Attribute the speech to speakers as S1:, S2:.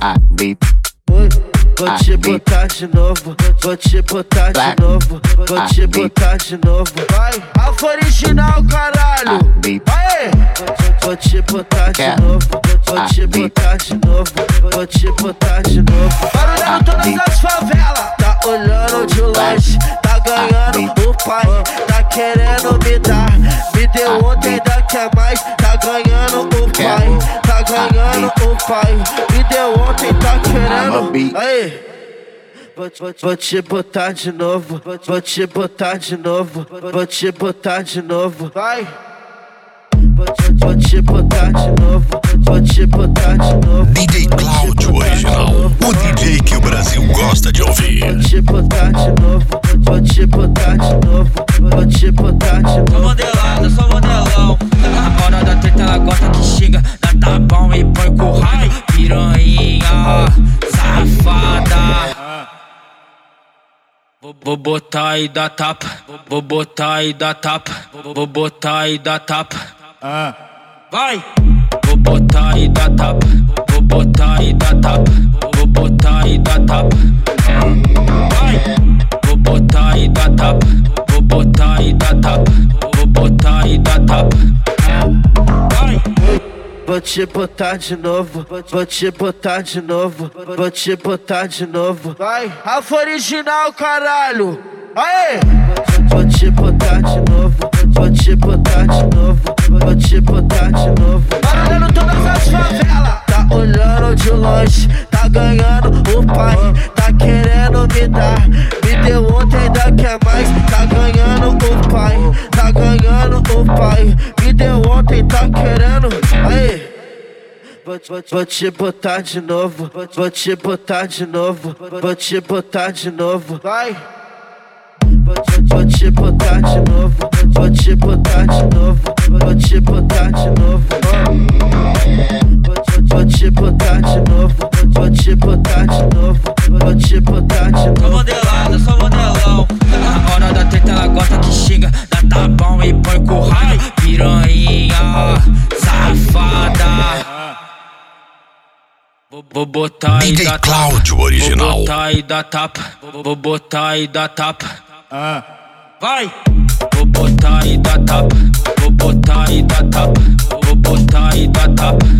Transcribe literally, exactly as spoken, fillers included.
S1: Vou te botar de novo, vou te botar de novo, vou te botar de novo. Vai, Alfa original, caralho. Vai, vou te botar de novo, vou te botar de novo, vou te botar de novo. Barulhando todas as favelas, tá olhando de longe, tá ganhando o pai, tá querendo me dar. Me deu ontem, ainda quer mais, tá ganhando o pai, tá ganhando o pai. Me deu ontem, tá querendo. Aí. Vou, vou, vou te botar de novo, vou te botar de novo, vou te botar de novo. Vai. Vou, vou, vou te botar de novo, vou te botar de novo.
S2: D J Cláudio Original, o D J que o Brasil gosta de ouvir.
S1: Vou te botar de novo, vou te botar de novo, vou te botar de novo.
S3: Sou modelada, sou modelão. Na hora da treta ela gosta que xinga, dá tapão e põe com raio. Piranha, safada. Vou botar e dar tapa, vou botar e dar tapa, vou botar e dar tapa. Vai! Vou botar e dar tapa, vou botar e dar tapa, vou botar e dar tapa. Vai! Vou botar e dar tapa, vou botar e dar tapa, vou botar e dar tapa. Vai!
S1: Vou te botar de novo, vou te botar de novo, vou te botar de novo. Vai, Alfa original, caralho. Aê! Vou te botar de novo, vou te botar de novo, vou te botar de novo. Barulhando todas as favelas, tá olhando de longe, tá ganhando o pai, tá querendo me dar. Me deu ontem, ainda quer mais, tá ganhando o pai, tá ganhando o pai. Me deu ontem, tá querendo. Aí. Vou, vou, vou te botar de novo, vou te botar de novo, vou te botar de novo. Vai. Vou, vou, vou te botar de novo, vou te botar de novo, vou te botar de novo. Vou, vou, vou te botar de novo, vou te botar de novo, vou te botar de novo.
S3: Sou modelada, sou modelão. Na hora da treta ela gosta que xinga, dá tapão e põe com raio. Piranha, safada. Vou botar e dar tapa,
S2: Cláudio Original.
S3: vou botar e dar tapa, vou botar e dar tapa. Vai! Vou botar e dar tapa, vou botar e dar tapa, vou botar e dar tapa.